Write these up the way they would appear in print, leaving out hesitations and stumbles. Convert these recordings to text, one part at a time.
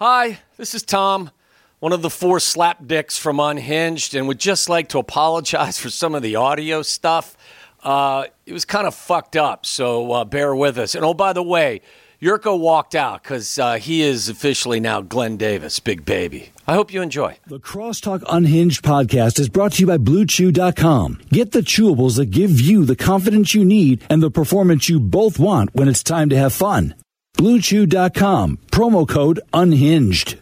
Hi, this is Tom, one of the 4 slapdicks from Unhinged, and would just like to apologize for some of the audio stuff. It was kind of fucked up, so bear with us. And oh, by the way, Yurko walked out because he is officially now Glenn Davis, big baby. I hope you enjoy. The Crosstalk Unhinged podcast is brought to you by BlueChew.com. Get the chewables that give you the confidence you need and the performance you both want when it's time to have fun. BlueChew.com. Promo code UNHINGED.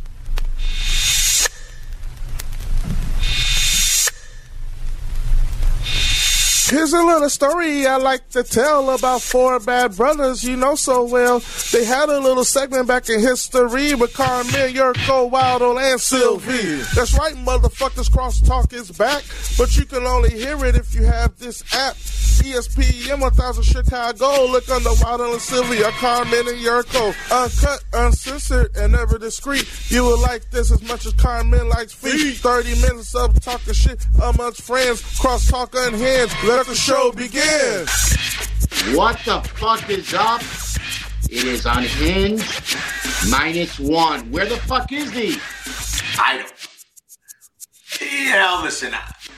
Here's a little story I like to tell about 4 bad brothers you know so well. They had a little segment back in history with Carmen, Yurko, Waldo, and Sylvie. That's right, motherfuckers, Crosstalk is back, but you can only hear it if you have this app. ESPN 1000 Chicago. Look under Waldo and Sylvia, Carmen and Yurko. Uncut, uncensored, and never discreet. You will like this as much as Carmen likes feet. 30 minutes of talking shit amongst friends. Crosstalk Unhinged. Let the show begin. What the fuck is up? It is Unhinged -1. Where the fuck is he? I don't. You know, listen.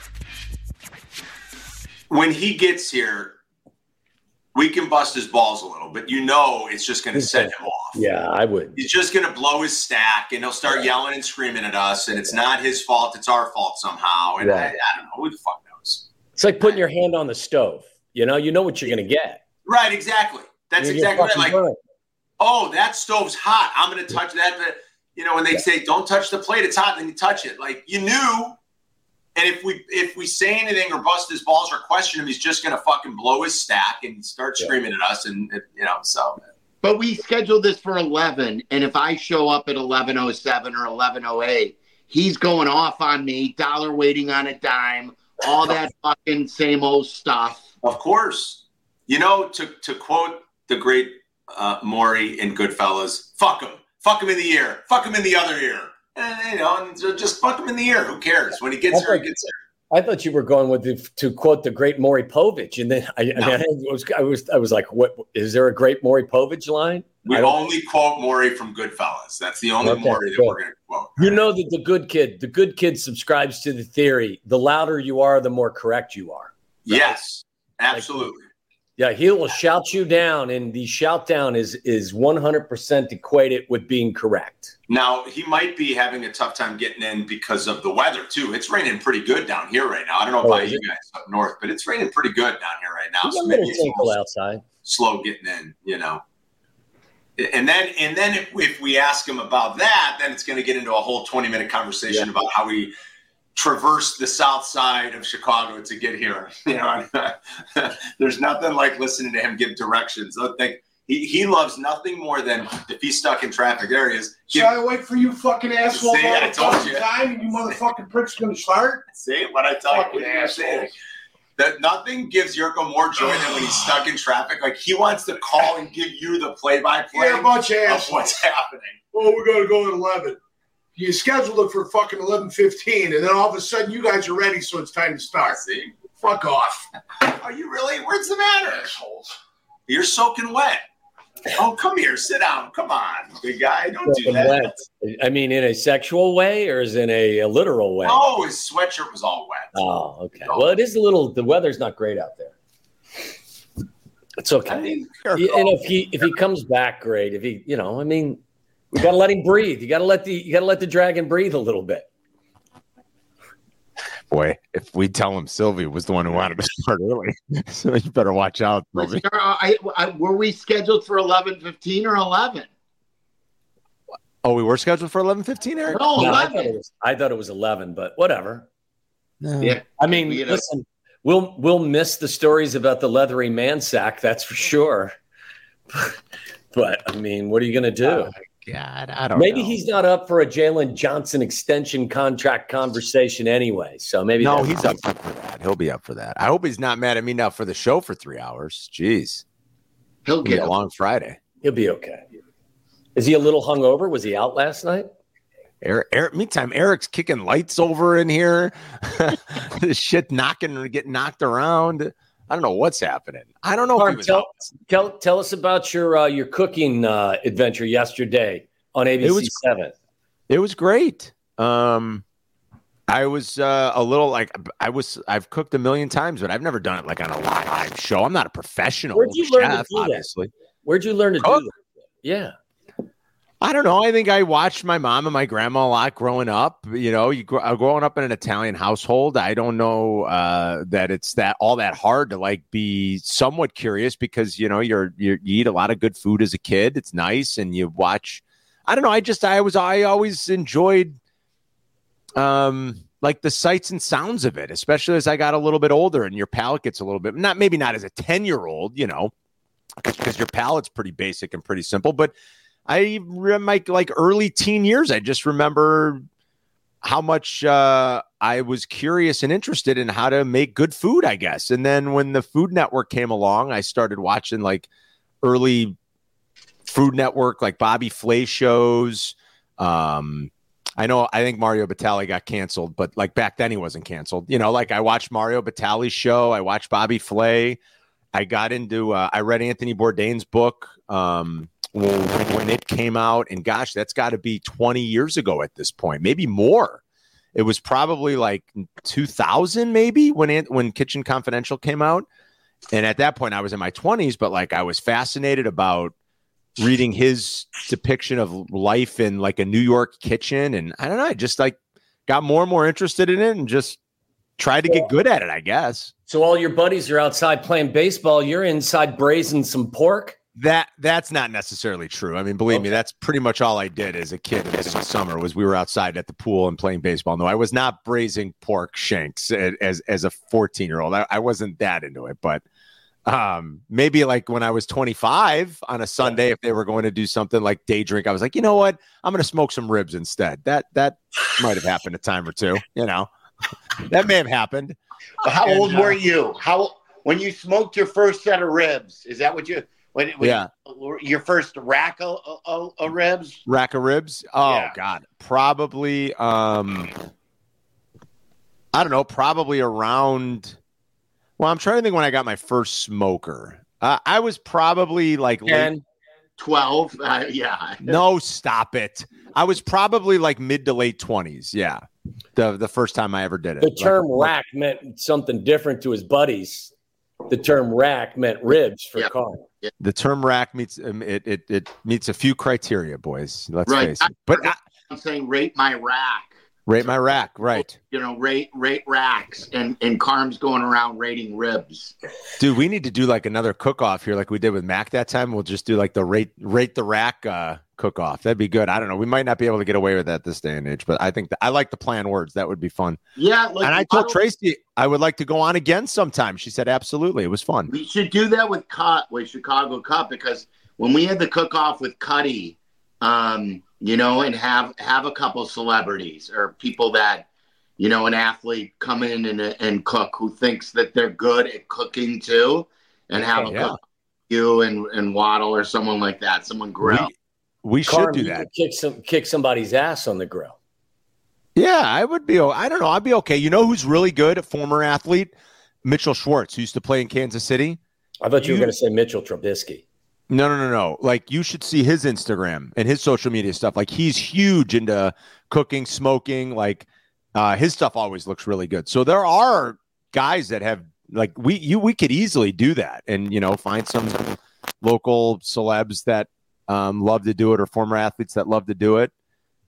When he gets here, we can bust his balls a little, but you know it's just going to set him off. Yeah, I would. He's just going to blow his stack, and he'll start yelling and screaming at us, and it's not his fault. It's our fault somehow. And I don't know. Who the fuck knows? It's like putting your hand on the stove. You know what you're going to get. Right, exactly. That's exactly right. Like, oh, that stove's hot. I'm going to touch that. But, when they say, don't touch the plate, it's hot, then you touch it. Like, you knew. And if we say anything or bust his balls or question him, he's just going to fucking blow his stack and start screaming at us. And, so. But we scheduled this for 11. And if I show up at 11:07 or 11:08, he's going off on me, dollar waiting on a dime, all that fucking same old stuff. Of course. To quote the great Maury in Goodfellas, fuck him. Fuck him in the ear. Fuck him in the other ear. And just fuck him in the ear. Who cares? When he gets here, he gets here. I thought you were going with to quote the great Maury Povich, and then I was like, "What is there a great Maury Povich line?" We only quote Maury from Goodfellas. That's the only Maury that we're going to quote. You know that the good kid subscribes to the theory: the louder you are, the more correct you are. Right? Yes, absolutely. Yeah, he will shout you down, and the shout down is 100% equated with being correct. Now, he might be having a tough time getting in because of the weather, too. It's raining pretty good down here right now. I don't know about you guys up north, but it's raining pretty good down here right now. So maybe it's outside. Slow getting in, And then if we ask him about that, then it's going to get into a whole 20-minute conversation about how we traverse the south side of Chicago to get here. There's nothing like listening to him give directions. I think he loves nothing more than if he's stuck in traffic areas. Should I wait for you fucking asshole See, I told you. Time and you motherfucking pricks going to start? See what I tell fucking you? Asshole. That nothing gives Yurko more joy than when he's stuck in traffic. Like, he wants to call and give you the play-by-play You're a bunch of of what's happening. Oh, we're going to go at 11. You scheduled it for fucking 11:15, and then all of a sudden you guys are ready, so it's time to start. See? Fuck off. Are you really? What's the matter? Assholes. You're soaking wet. Oh, come here. Sit down. Come on, big guy. Don't do that. I mean, in a sexual way or is in a literal way? Oh, his sweatshirt was all wet. Oh, okay. Well, it is the weather's not great out there. It's okay. I mean, and if he comes back, great. If he, we got to let him breathe. You got to let the dragon breathe a little bit. Boy, if we tell him Sylvie was the one who wanted to start early, so you better watch out, Sylvie. Were we scheduled for 11:15 or 11? Oh, we were scheduled for 11:15, Eric? No, 11. I thought it was 11, but whatever. No. Yeah. I mean, listen, we'll miss the stories about the leathery man sack, that's for sure. But I mean, what are you going to do? God, I don't know. Maybe he's not up for a Jalen Johnson extension contract conversation anyway. So maybe he's up for that. He'll be up for that. I hope he's not mad at me now for the show for 3 hours. Jeez. He'll get a long Friday. He'll be okay. Is he a little hungover? Was he out last night? Eric, meantime, Eric's kicking lights over in here. This shit getting knocked around. I don't know what's happening. I don't know. Tell us about your cooking adventure yesterday on ABC7. It was great. I was a little like I've cooked a million times, but I've never done it like on a live show. I'm not a professional Where'd you learn chef, to do obviously. that? Where'd you learn to do that? Yeah. I don't know. I think I watched my mom and my grandma a lot growing up. You know, growing up in an Italian household. I don't know that it's all that hard to like be somewhat curious because you know you eat a lot of good food as a kid. It's nice, and you watch. I don't know. I always enjoyed like the sights and sounds of it, especially as I got a little bit older and your palate gets a little bit maybe not as a 10-year-old, you know, because your palate's pretty basic and pretty simple, but. My like early teen years, I just remember how much I was curious and interested in how to make good food, I guess. And then when the Food Network came along, I started watching like early Food Network, like Bobby Flay shows. I think Mario Batali got canceled, but like back then he wasn't canceled. You know, like I watched Mario Batali's show. I watched Bobby Flay. I got into, I read Anthony Bourdain's book. When it came out, and gosh, that's got to be 20 years ago at this point, maybe more. It was probably like 2000, maybe when Kitchen Confidential came out. And at that point, I was in my 20s, but like I was fascinated about reading his depiction of life in like a New York kitchen. And I don't know, I just like got more and more interested in it and just tried to get good at it, I guess. So all your buddies are outside playing baseball. You're inside braising some pork. That's not necessarily true. I mean, believe me, that's pretty much all I did as a kid in the summer was we were outside at the pool and playing baseball. No, I was not braising pork shanks as a 14-year-old. I wasn't that into it, but maybe like when I was 25 on a Sunday, if they were going to do something like day drink, I was like, you know what? I'm going to smoke some ribs instead. That might have happened a time or two, you know, that may have happened. How old were you? When you smoked your first set of ribs, is that what you... your first rack of ribs? Rack of ribs? Oh, yeah. God. Probably, I don't know, probably around, well, I'm trying to think when I got my first smoker. I was probably like 10, 12. Yeah. No, stop it. I was probably like mid to late 20s. Yeah. The first time I ever did it. The term rack meant something different to his buddies. The term rack meant ribs for Carl. Yeah. The term rack meets it meets a few criteria, boys. Let's face it. But I'm saying rate my rack. Rate my rack, right? You know, rate racks, and Carm's going around rating ribs. Dude, we need to do like another cook-off here, like we did with Mac that time. We'll just do like the rate the rack cook-off. That'd be good. I don't know. We might not be able to get away with that this day and age, but I think I like the plan words. That would be fun. Yeah, and I told Tracy I would like to go on again sometime. She said absolutely. It was fun. We should do that with Chicago Cup, because when we had the cook-off with Cuddy, you know, and have a couple celebrities or people that, you know, an athlete come in and cook who thinks that they're good at cooking too, and have a cook you and Waddle or someone like that, someone grill. We should do that. Kick somebody's ass on the grill. Yeah, I would be. I don't know. I'd be okay. You know who's really good? A former athlete, Mitchell Schwartz, who used to play in Kansas City. I thought you were going to say Mitchell Trubisky. No. Like, you should see his Instagram and his social media stuff. Like, he's huge into cooking, smoking. Like, his stuff always looks really good. So there are guys that have, like, we could easily do that and, you know, find some local celebs that love to do it, or former athletes that love to do it.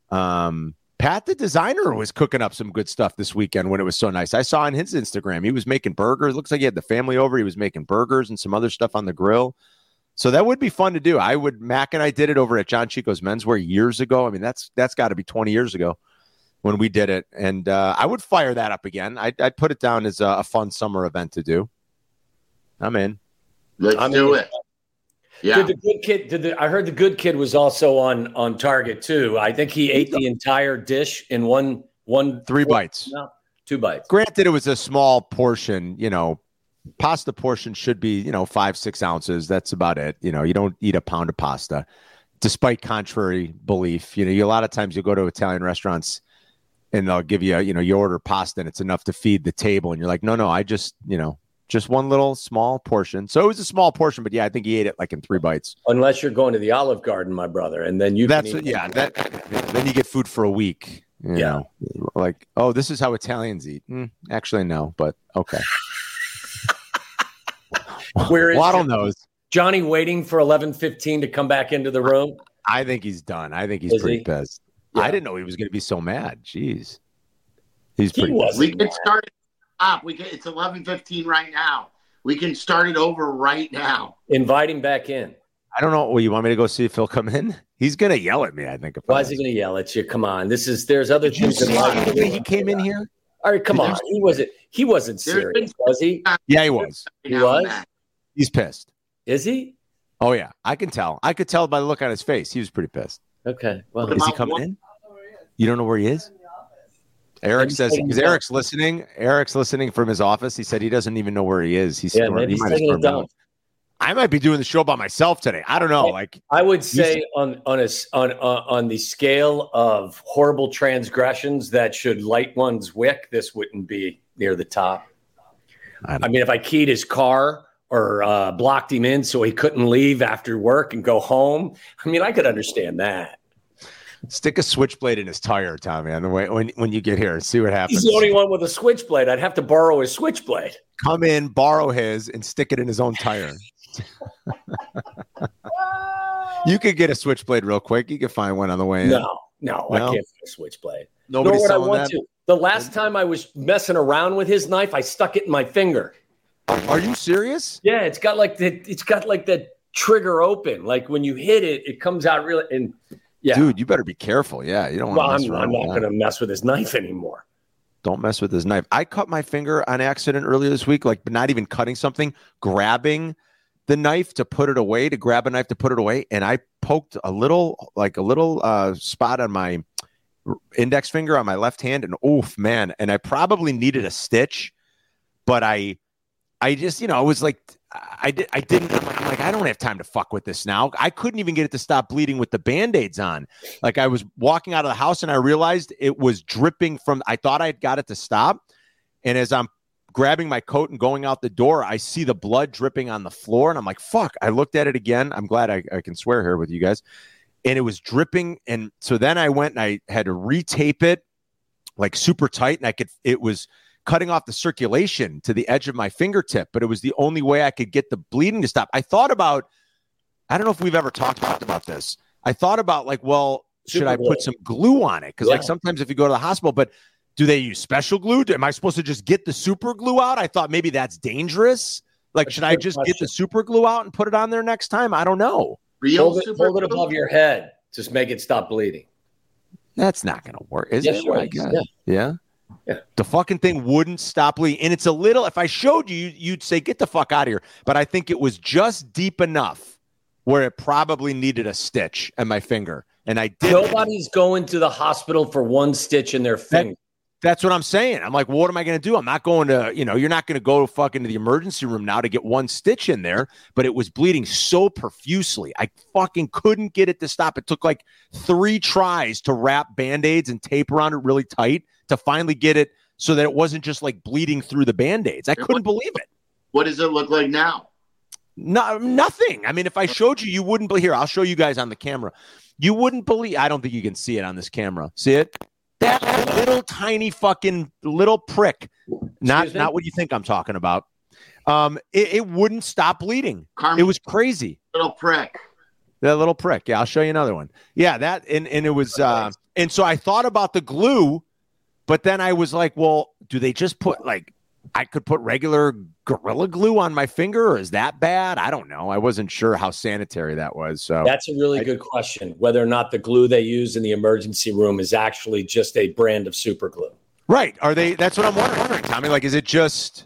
Pat the designer was cooking up some good stuff this weekend when it was so nice. I saw on his Instagram he was making burgers. Looks like he had the family over. He was making burgers and some other stuff on the grill. So that would be fun to do. Mac and I did it over at John Chico's Menswear years ago. I mean, that's got to be 20 years ago when we did it. And I would fire that up again. I'd put it down as a fun summer event to do. I'm in. Let's do it. Yeah. Did the good kid? I heard the good kid was also on target too. I think he ate the entire dish in one 3 bites. No, 2 bites. Granted, it was a small portion. You know, pasta portion should be 5-6 ounces. That's about it. You know, you don't eat a pound of pasta, despite contrary belief. You know, a lot of times you go to Italian restaurants and they'll give you you order pasta and it's enough to feed the table, and you're like, no, I just Just one little small portion. So it was a small portion, but yeah, I think he ate it like in 3 bites. Unless you're going to the Olive Garden, my brother, and then you Then you get food for a week. You know, like, oh, this is how Italians eat. Actually, no, but okay. Where is Waddle knows. Johnny waiting for 11:15 to come back into the room? I think he's done. I think he's pretty pissed. Yeah. I didn't know he was going to be so mad. Jeez. He's He pretty wasn't. pissed. We can start it up. It's 11:15 right now. We can start it over right now. Invite him back in. I don't know. Well, you want me to go see if he'll come in? He's going to yell at me, I think. Why is he going to yell at you? Come on. There's other Did you things in see life. the way he came in here? All right, come on. He wasn't serious, was he? Yeah, he was. He was? He's pissed. Is he? Oh, yeah. I can tell. I could tell by the look on his face. He was pretty pissed. Okay. Well, Is he coming in? You don't know where he is? Eric says, because Eric's listening. Eric's listening from his office. He said he doesn't even know where he is. Maybe he's taking a dump. I might be doing the show by myself today. I don't know. I would say on the scale of horrible transgressions that should light one's wick, this wouldn't be near the top. I mean, if I keyed his car or blocked him in so he couldn't leave after work and go home, I mean, I could understand that. Stick a switchblade in his tire, Tommy, on the way when you get here and see what happens. He's the only one with a switchblade. I'd have to borrow his switchblade. Come in, borrow his, and stick it in his own tire. You could get a switchblade real quick. You could find one on the way in. No, I can't find a switchblade. Nobody's Nor would I selling want that? to. The last time I was messing around with his knife, I stuck it in my finger. Are you serious? Yeah, it's got like the trigger open. Like when you hit it, it comes out really. And yeah, dude, you better be careful. Yeah, you don't want to. I'm not going to mess with his knife anymore. Don't mess with his knife. I cut my finger on accident earlier this week, like not even cutting something, grabbing the knife to put it away, to grab a knife to put it away, and I poked a little spot on my index finger on my left hand, and oof, man! And I probably needed a stitch, but I just, it was like I didn't. I'm like, I don't have time to fuck with this now. I couldn't even get it to stop bleeding with the Band-Aids on. Like I was walking out of the house and I realized it was dripping from. I thought I had got it to stop, and as I'm grabbing my coat and going out the door, I see the blood dripping on the floor, and I'm like, fuck. I looked at it again. I'm glad I can swear here with you guys. And it was dripping, and so then I went and I had to retape it like super tight, and it was cutting off the circulation to the edge of my fingertip, but it was the only way I could get the bleeding to stop. I thought about, I don't know if we've ever talked about this. I thought about like, well, should I put some glue on it? Because like sometimes if you go to the hospital, but do they use special glue? Am I supposed to just get the super glue out? I thought maybe that's dangerous. Like, should I just get the super glue out and put it on there next time? I don't know. Hold it above your head. Just make it stop bleeding. That's not going to work, is it? Sure. Yeah. The fucking thing wouldn't stop bleeding. And it's a little, if I showed you, you'd say, get the fuck out of here. But I think it was just deep enough where it probably needed a stitch in my finger. And I did. Nobody's going to the hospital for one stitch in their finger. That's what I'm saying. I'm like, well, what am I going to do? I'm not going to, you're not going to go fucking to the emergency room now to get one stitch in there. But it was bleeding so profusely. I fucking couldn't get it to stop. It took like 3 tries to wrap Band-Aids and tape around it really tight to finally get it so that it wasn't just like bleeding through the Band-Aids. I couldn't believe it. What does it look like now? No, nothing. I mean, if I showed you, you wouldn't believe. Here, I'll show you guys on the camera. You wouldn't believe. I don't think you can see it on this camera. See it? That little tiny fucking little prick. Not what you think I'm talking about. It wouldn't stop bleeding. Carmen, it was crazy. Little prick. That little prick. Yeah, I'll show you another one. Yeah, that and it was and so I thought about the glue, but then I was like, well, do they just put like I could put regular Gorilla Glue on my finger, or is that bad? I don't know. I wasn't sure how sanitary that was. So that's a really good question, whether or not the glue they use in the emergency room is actually just a brand of super glue. Right. Are they? That's what I'm wondering, Tommy. Like, is it just,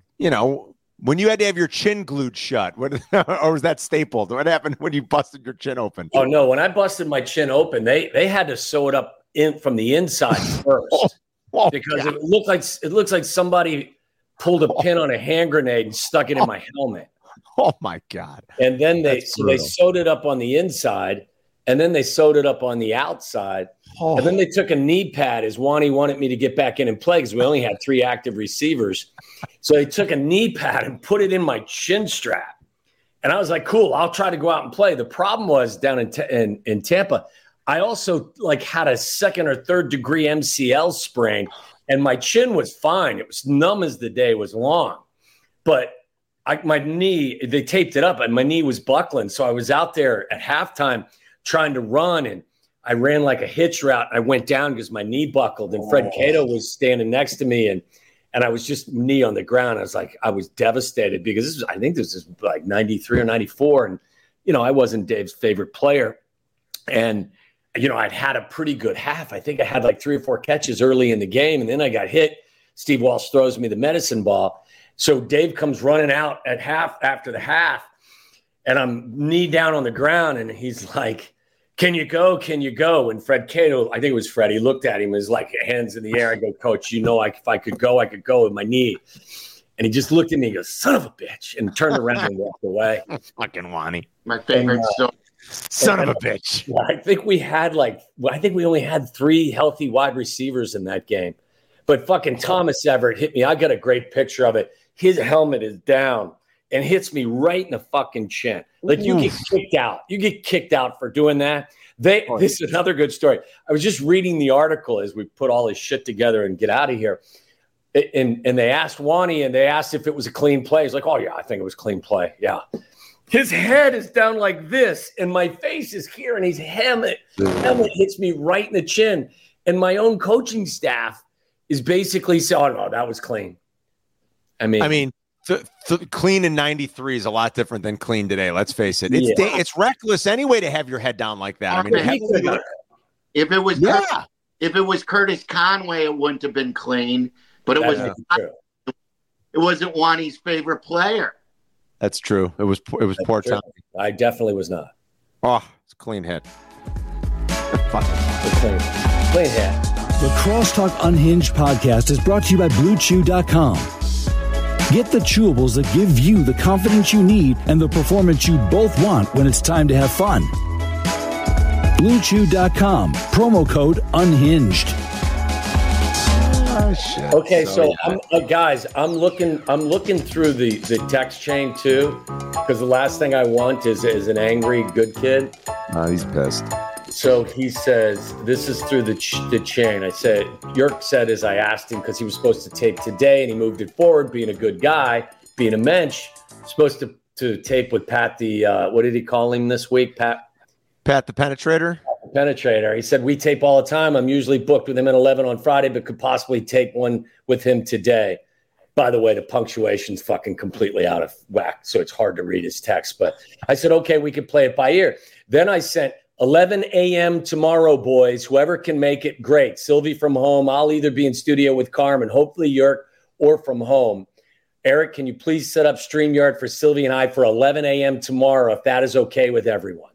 when you had to have your chin glued shut, or was that stapled? What happened when you busted your chin open? Oh, no. When I busted my chin open, they had to sew it up in from the inside first because God. It looks like somebody pulled a pin on a hand grenade and stuck it in my helmet. Oh my God. And then they sewed it up on the inside. and then they sewed it up on the outside. And then they took a knee pad as Wani wanted me to get back in and play because we only had 3 active receivers. So they took a knee pad and put it in my chin strap. And I was like, cool, I'll try to go out and play. The problem was down in Tampa, I also like had a 2nd or 3rd degree MCL sprain, and my chin was fine. It was numb as the day was long. But my knee, they taped it up and my knee was buckling. So I was out there at halftime trying to run, and I ran like a hitch route. I went down because my knee buckled, and Fred Cato was standing next to me, and I was just knee on the ground. I was devastated because I think this is like 93 or 94. And, I wasn't Dave's favorite player. And, I'd had a pretty good half. I think I had like 3 or 4 catches early in the game, and then I got hit. Steve Walsh throws me the medicine ball. So Dave comes running out at half after the half, and I'm knee down on the ground, and he's like, can you go? Can you go? And Fred Cato, I think it was Fred, he looked at him, was like hands in the air. I go, Coach, if I could go with my knee. And he just looked at me and goes, son of a bitch, and turned around and walked away. Fucking Wani. My favorite story. Son of a bitch. I think we only had 3 healthy wide receivers in that game. But fucking Thomas Everett hit me. I got a great picture of it. His helmet is down and hits me right in the fucking chin. Like you get kicked out. You get kicked out for doing that. This is another good story. I was just reading the article as we put all this shit together and get out of here. And they asked Wani, and they asked if it was a clean play. He's like, oh, yeah, I think it was a clean play. Yeah. His head is down like this, and my face is here, and his helmet hits me right in the chin. And my own coaching staff is basically saying, oh, no, that was clean. I mean, clean in 93 is a lot different than clean today. Let's face it. It's reckless anyway to have your head down like that. If it was Curtis Conway, it wouldn't have been clean. But it wasn't Wani's favorite player. That's true. It was poor time. I definitely was not. Oh, it's a clean hit. Clean hit. The Crosstalk Unhinged podcast is brought to you by BlueChew.com. Get the chewables that give you the confidence you need and the performance you both want when it's time to have fun. BlueChew.com. Promo code UNHINGED. Shit. Okay, so guys, I'm looking through the text chain too, because the last thing I want is an angry good kid. He's pissed. So he says, this is through the chain. I said, Yerk said, as I asked him, because he was supposed to tape today and he moved it forward, being a good guy, being a mensch, supposed to tape with Pat the, what did he call him this week? Pat the Penetrator? Penetrator. He said, we tape all the time. I'm usually booked with him at 11 on Friday, but could possibly tape one with him today. By the way, the punctuation's fucking completely out of whack, so it's hard to read his text. But I said, okay, we can play it by ear. Then I sent 11 a.m. tomorrow, boys. Whoever can make it, great. Sylvie from home. I'll either be in studio with Carmen, hopefully Yerk, or from home. Eric, can you please set up StreamYard for Sylvie and I for 11 a.m. tomorrow, if that is okay with everyone?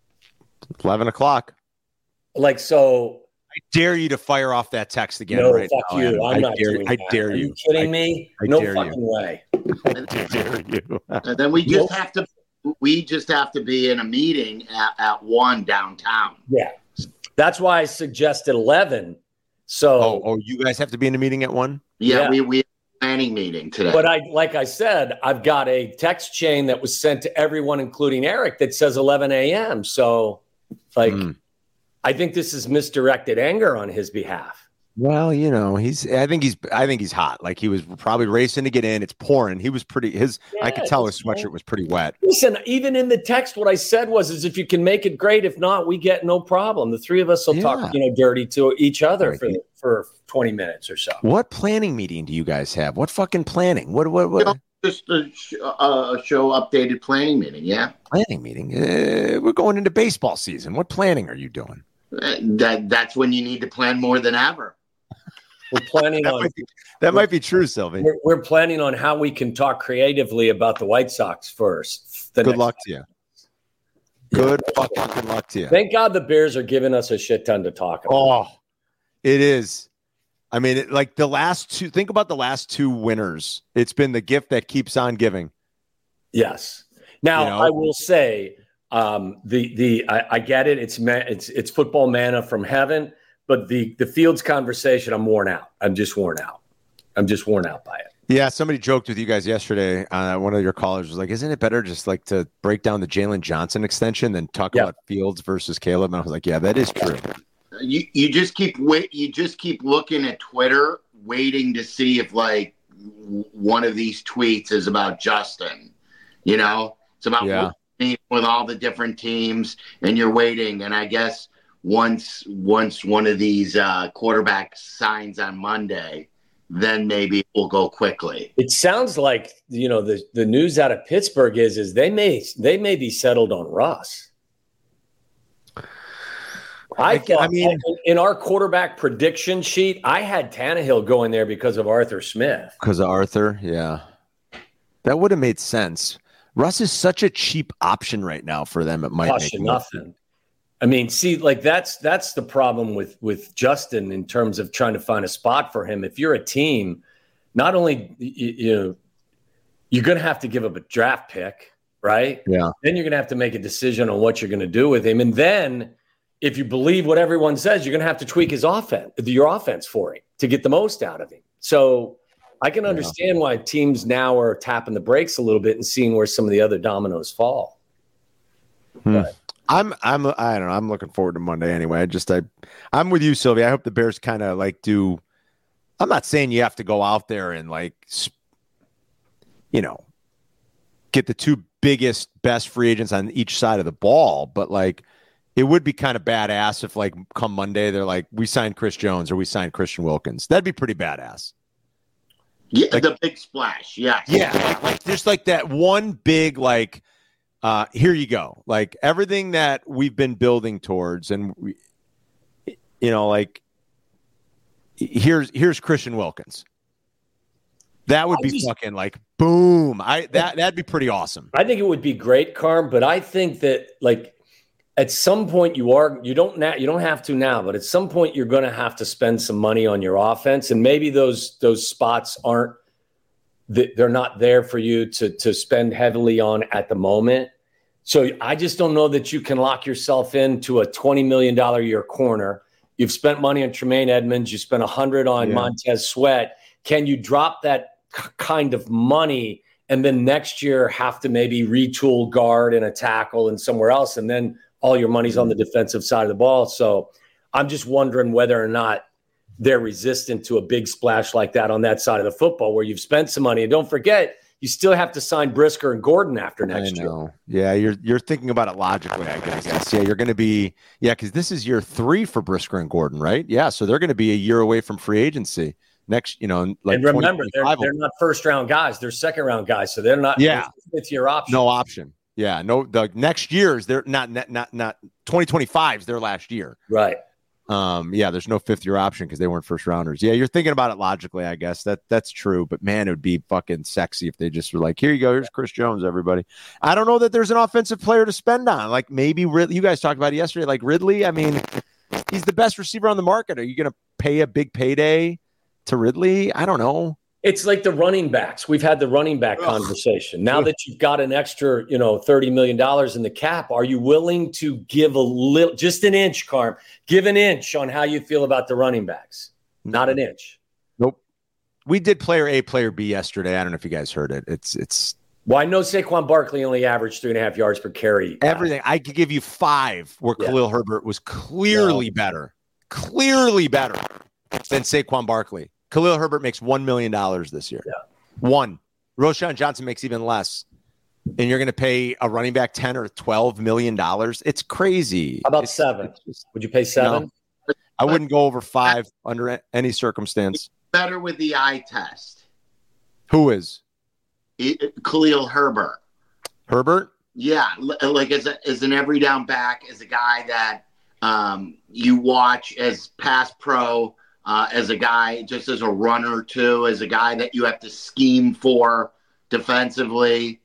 11 o'clock. Like, so. I dare you to fire off that text again. No, right fuck now, you. Adam. I'm not doing that. I dare you. Are you kidding me? No fucking way. I dare you. And then we just have to be in a meeting at 1 downtown. Yeah. That's why I suggested 11. So you guys have to be in a meeting at 1? Yeah. We have a planning meeting today. But like I said, I've got a text chain that was sent to everyone, including Eric, that says 11 a.m. So I think this is misdirected anger on his behalf. Well, I think he's hot. Like, he was probably racing to get in. It's pouring. He was pretty. I could tell his sweatshirt was pretty wet. Listen, even in the text, what I said was, if you can make it, great. If not, we get no problem. The three of us will talk, dirty to each other for 20 minutes or so. What planning meeting do you guys have? What fucking planning? What? Just a show updated planning meeting. Yeah, planning meeting. We're going into baseball season. What planning are you doing? That's when you need to plan more than ever. We're planning that might be true, Sylvie. We're planning on how we can talk creatively about the White Sox first. Good luck to you. Good fucking luck to you. Thank God the Bears are giving us a shit ton to talk about. Oh, it is. I mean, like the last two. Think about the last 2 winners. It's been the gift that keeps on giving. Yes. Now, I will say, I get it. It's football manna from heaven, but the Fields conversation, I'm worn out. I'm just worn out by it. Yeah, somebody joked with you guys yesterday. One of your callers was like, "Isn't it better just like to break down the Jalen Johnson extension than talk about Fields versus Caleb?" And I was like, "Yeah, that is true." You just keep looking at Twitter, waiting to see if like one of these tweets is about Justin. You know, it's about with all the different teams, and you're waiting. And I guess once one of these quarterbacks signs on Monday, then maybe it will go quickly. It sounds like, the news out of Pittsburgh is they may be settled on Russ. In our quarterback prediction sheet, I had Tannehill going there because of Arthur Smith. Because of Arthur, yeah. That would have made sense. Russ is such a cheap option right now for them. It might cost you nothing. I mean, see, like that's the problem with Justin in terms of trying to find a spot for him. If you're a team, not only you're going to have to give up a draft pick, right? Yeah. Then you're going to have to make a decision on what you're going to do with him, and then if you believe what everyone says, you're going to have to tweak your offense for him to get the most out of him. So I can understand why teams now are tapping the brakes a little bit and seeing where some of the other dominoes fall. But, I don't know. I'm looking forward to Monday anyway. I'm with you, Sylvia. I hope the Bears kind of like do. I'm not saying you have to go out there and like, get the two biggest, best free agents on each side of the ball, but like, it would be kind of badass if like come Monday they're like, we signed Chris Jones or we signed Christian Wilkins. That'd be pretty badass. Yeah, like, the big splash. Yeah, yeah, like just like that one big like. Here you go. Like everything that we've been building towards, and here's Christian Wilkins. That would be fucking like boom. That'd be pretty awesome. I think it would be great, Carm. But I think that like at some point you don't have to now, but at some point you're going to have to spend some money on your offense, and maybe those spots aren't. They're not there for you to spend heavily on at the moment. So I just don't know that you can lock yourself into a $20 million a year corner. You've spent money on Tremaine Edmonds. You spent $100 on Montez Sweat. Can you drop that kind of money and then next year have to maybe retool guard and a tackle and somewhere else, and then all your money's on the defensive side of the ball? So I'm just wondering whether or not they're resistant to a big splash like that on that side of the football where you've spent some money. And don't forget, you still have to sign Brisker and Gordon after next year. Yeah, you're thinking about it logically, I guess. Yeah, you're going to be – because this is year 3 for Brisker and Gordon, right? Yeah, so they're going to be a year away from free agency. Next, and remember, they're not first-round guys. They're second-round guys, so they're not fifth-year option. No option. Yeah, no. The next year's they're not 2025's their last year. Right. There's no fifth-year option because they weren't first-rounders. Yeah, you're thinking about it logically, I guess. That's true. But, man, it would be fucking sexy if they just were like, here you go. Here's Chris Jones, everybody. I don't know that there's an offensive player to spend on. Like, maybe Ridley. You guys talked about it yesterday. Like, Ridley, I mean, he's the best receiver on the market. Are you going to pay a big payday to Ridley? I don't know. It's like the running backs. We've had the running back conversation. Now that you've got an extra, $30 million in the cap, are you willing to give a little, just an inch, Carm? Give an inch on how you feel about the running backs. Not an inch. Nope. We did player A, player B yesterday. I don't know if you guys heard it. It's. Well, I know Saquon Barkley only averaged 3.5 yards per carry. Everything. I could give you 5 where Khalil Herbert was clearly better than Saquon Barkley. Khalil Herbert makes $1 million this year. Yeah. 1. Roschon Johnson makes even less. And you're going to pay a running back $10 or $12 million. It's crazy. How about 7? Would you pay 7? No, I wouldn't go over 5 under any circumstance. Better with the eye test. Who is? Khalil Herbert. Herbert? Yeah, like as an every down back, as a guy that you watch as pass pro, as a guy, just as a runner too, as a guy that you have to scheme for defensively.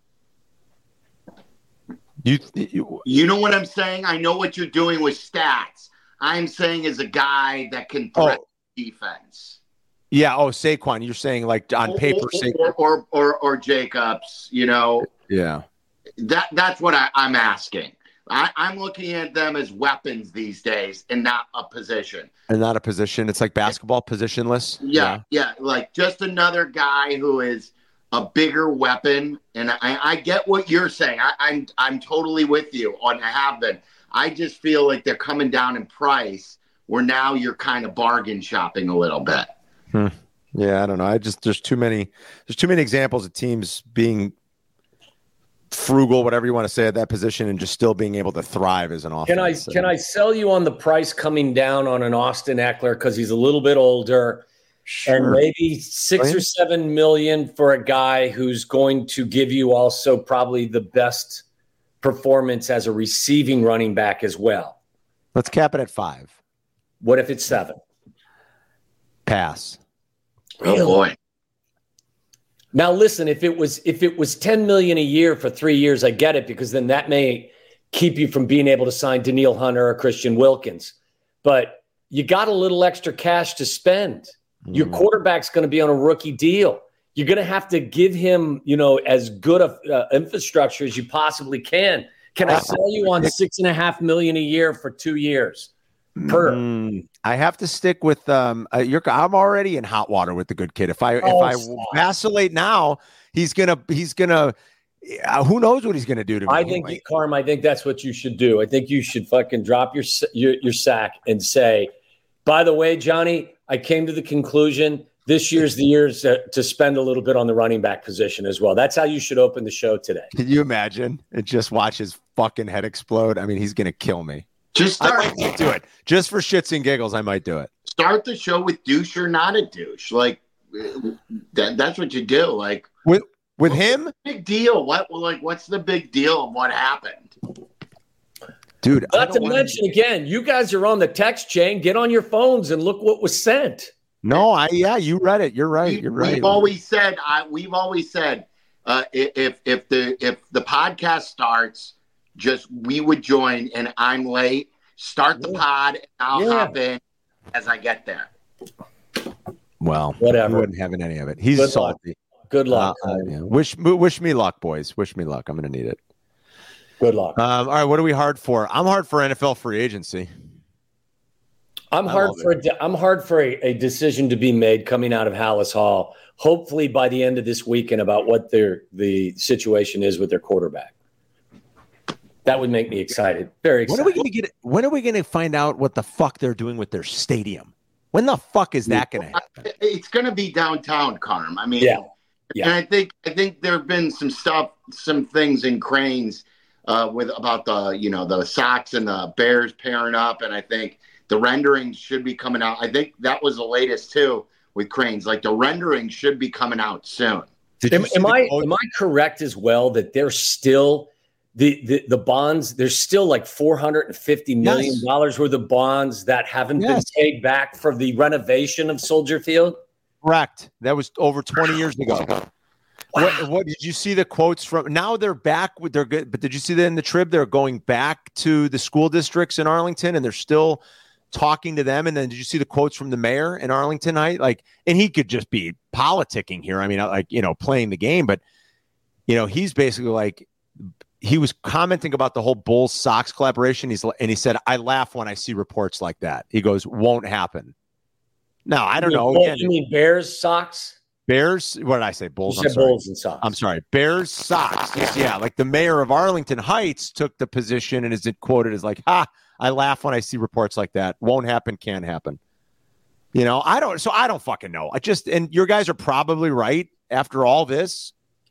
You know what I'm saying? I know what you're doing with stats. I'm saying as a guy that can threat defense. Yeah. Oh, Saquon. You're saying like on paper, or Jacobs. Yeah. That's what I'm asking. I'm looking at them as weapons these days and not a position. And not a position. It's like basketball, positionless. Yeah. Like just another guy who is a bigger weapon. And I get what you're saying. I'm totally with you on I have been. I just feel like they're coming down in price where now you're kind of bargain shopping a little bit. Yeah, I don't know. There's too many examples of teams being frugal, whatever you want to say at that position, and just still being able to thrive as an offense. Can I sell you on the price coming down on an Austin Eckler because he's a little bit older, and maybe $6 or $7 million for a guy who's going to give you also probably the best performance as a receiving running back as well? Let's cap it at 5. What if it's 7? Pass. Really? Oh boy. Now listen, if it was $10 million a year for 3 years, I get it, because then that may keep you from being able to sign Danielle Hunter or Christian Wilkins. But you got a little extra cash to spend. Your quarterback's going to be on a rookie deal. You're going to have to give him, as good of infrastructure as you possibly can. Can I sell you on $6.5 million a year for 2 years? I have to stick with I'm already in hot water with the good kid. If I vacillate now, he's gonna who knows what he's gonna do to me. I think that's what you should do. I think you should fucking drop your sack and say, by the way, Johnny, I came to the conclusion this year's the year to spend a little bit on the running back position as well. That's how you should open the show today. Can you imagine? And just watch his fucking head explode. I mean, he's gonna kill me. I might do it. Just for shits and giggles, I might do it. Start the show with douche or not a douche. Like that's what you do. Like with him? Big deal. What's the big deal of what happened? Dude, not to mention again, you guys are on the text chain. Get on your phones and look what was sent. No, you read it. You're right. You're right. We've always said if the podcast starts, just we would join, and I'm late. Start the pod, and I'll hop in as I get there. Well, whatever. I wouldn't have any of it. He's Good salty. Luck. Good luck. Wish me luck, boys. Wish me luck. I'm going to need it. Good luck. All right, what are we hard for? I'm hard for NFL free agency. I'm hard for a decision to be made coming out of Hallis Hall. Hopefully by the end of this weekend about what the situation is with their quarterback. That would make me excited. Very excited. When are we going to find out what the fuck they're doing with their stadium? When the fuck is that going to happen? It's going to be downtown, Carm. I mean, and I think there have been some things in Cranes about the Sox and the Bears pairing up, and I think the renderings should be coming out. I think that was the latest too with Cranes. Like the renderings should be coming out soon. Am I correct as well that they're still the bonds? There's still like $450 million worth of bonds that haven't been paid back for the renovation of Soldier Field. Correct. That was over 20 years ago. Wow. What did you see the quotes from? Now they're back with their good, but did you see that in the Trib? They're going back to the school districts in Arlington, and they're still talking to them. And then did you see the quotes from the mayor in Arlington Heights? And he could just be politicking here. I mean, playing the game, but he's basically he was commenting about the whole Bulls Sox collaboration. He said, I laugh when I see reports like that. He goes, won't happen. Now, I don't know. You mean Bears Sox? Bears? What did I say? Bulls? You said Bulls and Sox. I'm sorry. Bears Sox. Yeah. Like the mayor of Arlington Heights took the position and is quoted as I laugh when I see reports like that. Won't happen, can't happen. I don't fucking know. And your guys are probably right after all this.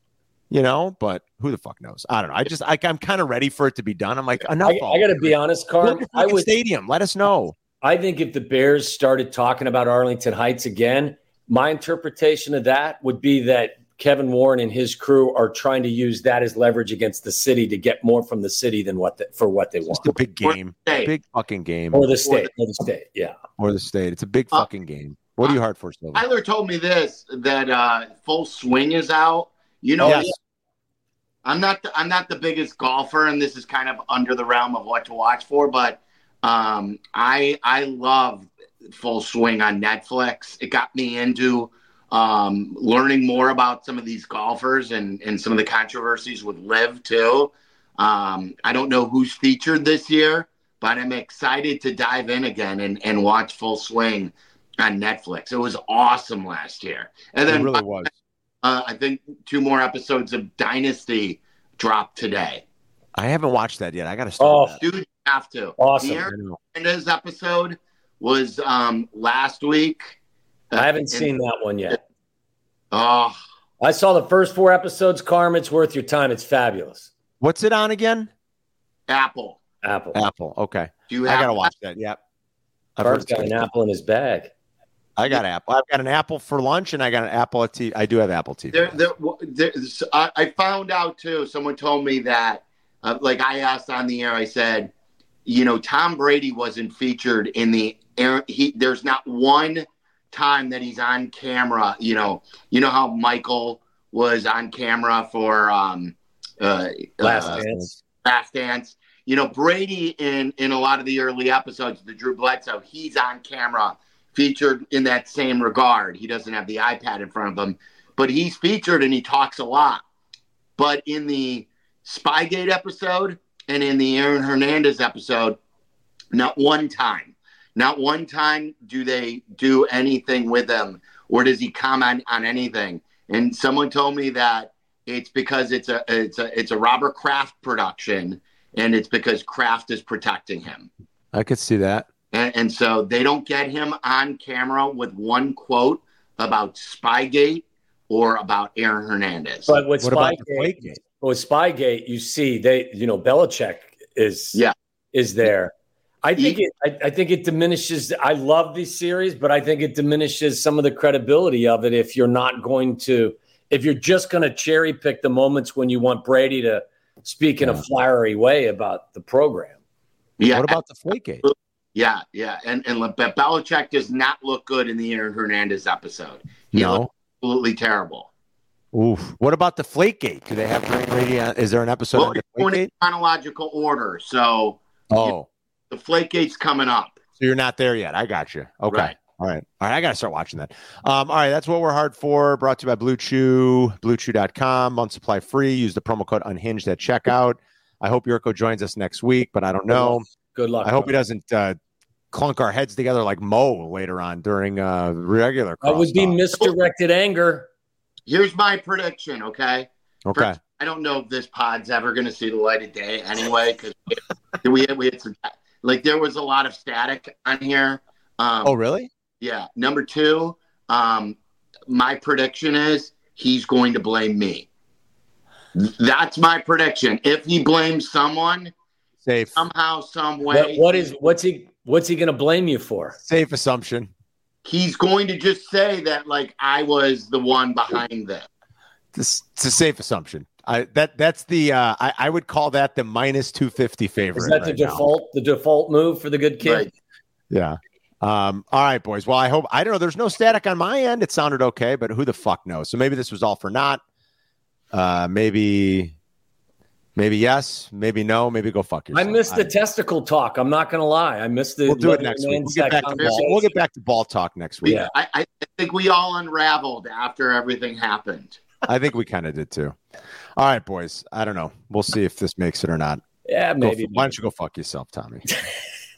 But who the fuck knows? I don't know. I'm kind of ready for it to be done. I'm like, enough. I got to be honest, Carm. Stadium. Let us know. I think if the Bears started talking about Arlington Heights again, my interpretation of that would be that Kevin Warren and his crew are trying to use that as leverage against the city to get more from the city than what they want. It's a big game, big fucking game, or the state, yeah, or the state. It's a big fucking game. What are you hard for, Silver? Tyler told me this that Full Swing is out. Yes. I'm not the biggest golfer, and this is kind of under the realm of what to watch for, but I love Full Swing on Netflix. It got me into learning more about some of these golfers and some of the controversies with Liv too. I don't know who's featured this year, but I'm excited to dive in again and watch Full Swing on Netflix. It was awesome last year. And then It really was. I think 2 more episodes of Dynasty dropped today. I haven't watched that yet. I got to start that. Dude, you have to. Awesome. The Aaron Hernandez episode was last week. I haven't seen that one yet. Oh, I saw the first 4 episodes. Carm, it's worth your time. It's fabulous. What's it on again? Apple. Apple. Okay. Do you I have got to watch that. Yep. Carm's got an apple in his bag. I got Apple. I've got an Apple for lunch, and I got an Apple at TV. I do have Apple TV. I found out too. Someone told me that, like I asked on the air. I said, Tom Brady wasn't featured in the air. There's not one time that he's on camera. You know how Michael was on camera for Last Dance. Brady in a lot of the early episodes, the Drew Bledsoe, he's on camera, featured in that same regard. He doesn't have the iPad in front of him, but he's featured and he talks a lot. But in the Spygate episode and in the Aaron Hernandez episode, not one time do they do anything with him, or does he comment on anything. And someone told me that it's because it's a Robert Kraft production, and it's because Kraft is protecting him. I could see that. And so they don't get him on camera with one quote about Spygate or about Aaron Hernandez. But with What about the Spygate, you see Belichick is there. I think it diminishes. I love these series, but I think it diminishes some of the credibility of it if you're just going to cherry pick the moments when you want Brady to speak in a flowery way about the program. Yeah. What about the Deflategate? Yeah. And Belichick does not look good in the Aaron Hernandez episode. He looked absolutely terrible. Oof. What about the Deflategate? Do they have Brady on? Is there an episode on Going in Deflategate? chronological order. So Oh. the Deflategate's coming up. So you're not there yet. I got you. Okay. Right. All right. I got to start watching that. All right. That's what we're hard for. Brought to you by Blue Chew, BlueChew.com. Month supply free. Use the promo code Unhinged at checkout. I hope Yurko joins us next week, but I don't know. Good luck. I hope he doesn't clunk our heads together like Mo later on during regular. That would be misdirected anger. Here's my prediction, okay? Okay. First, I don't know if this pod's ever going to see the light of day anyway, because we had some, there was a lot of static on here. Oh, really? Yeah. Number 2, my prediction is he's going to blame me. That's my prediction. If he blames someone, Safe. somehow, some way, What's he going to blame you for? Safe assumption. he's going to just say that I was the one behind this. It's a safe assumption. That's the I would call that the minus 250 favorite. Is that the default move for the good kid? Right. Yeah. All right, boys. Well, I don't know. There's no static on my end. It sounded okay, but who the fuck knows? So maybe this was all for naught. Maybe yes, maybe no, maybe go fuck yourself. I missed the testicle talk. I'm not going to lie. I missed the. We'll do it next week. We'll get back to ball talk next week. Yeah. I think we all unraveled after everything happened. I think we kind of did too. All right, boys. I don't know. We'll see if this makes it or not. Yeah, maybe. Why don't you go fuck yourself, Tommy?